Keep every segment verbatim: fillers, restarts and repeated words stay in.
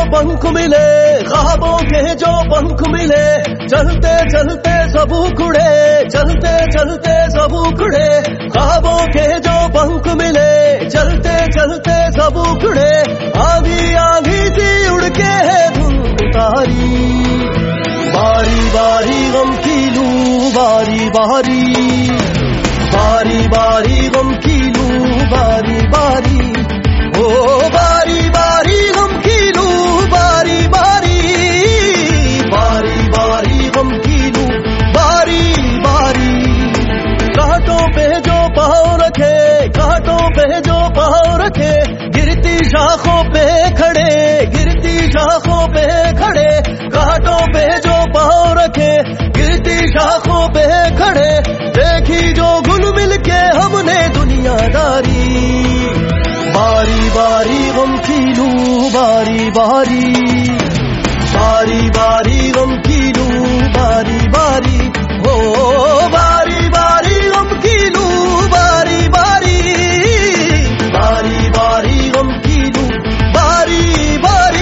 पंख मिले, ख्वाबों के जो पंख मिले, चलते चलते सब उखड़े, चलते चलते सब उखड़े, ख्वाबों के जो पंख मिले, चलते चलते सब उखड़े, आंधी आंधी सी उड़ के है धुन उतारी, बारी बारी गम की लूं, बारी बारी, बारी बारी गम की लूं, बारी बारी, ओ बारी बारी गम की लूं, बारी बारी, बारी बारी गम की लूं, बारी बारी। कांटों पे जो पाँव रखे, कांटों पे जो पाँव रखे, गिरती शाखों पे खड़े, गिरती शाखों पे खड़े, कांटों पे जो पाँव रखे, गिरती शाखों पे खड़े, देखी जो घुल मिल के हमने दुनियादारी, बारी बारी गम की लूं, बारी बारी, बारी बारी गम की लूं, बारी बारी, ओ बारी बारी गम की लूं, बारी बारी, बारी बारी गम की लूं, बारी बारी।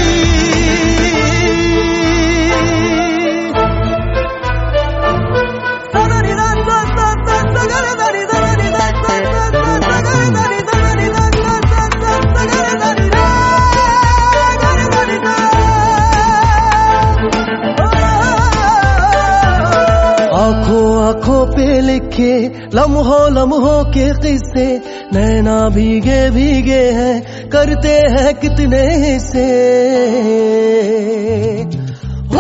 आँखों आँखों पे लिखे लम्हों लम्हों के किस्से, नैना भीगे भीगे हैं, करते हैं कितने हिस्से, हो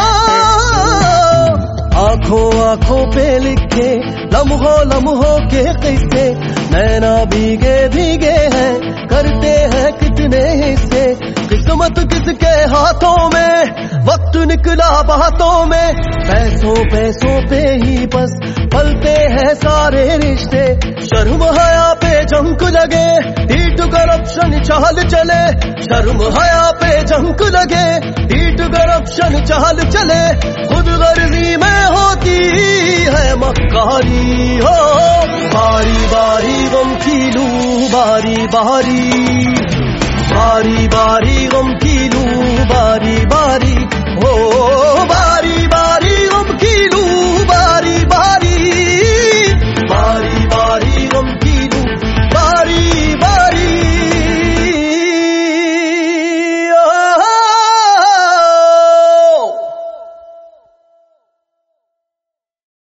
आँखों आँखों पे लिखे लम्हों लम्हों के किस्से, नैना भीगे भीगे हैं, करते हैं कितने हिस्से, किस्मत किसके हाथों में, वक्त निकला बातों में, पैसों पैसों पे ही बस पलते हैं सारे रिश्ते, शर्म हया पे जंक लगे, हीट करप्शन चाल चले, शर्म हया पे जंक लगे, हीट करप्शन चाल चले, खुद गर्जी में होती है मक्कारी, हो बारी बारी गम की लूं, बारी बारी, बारी बारी गम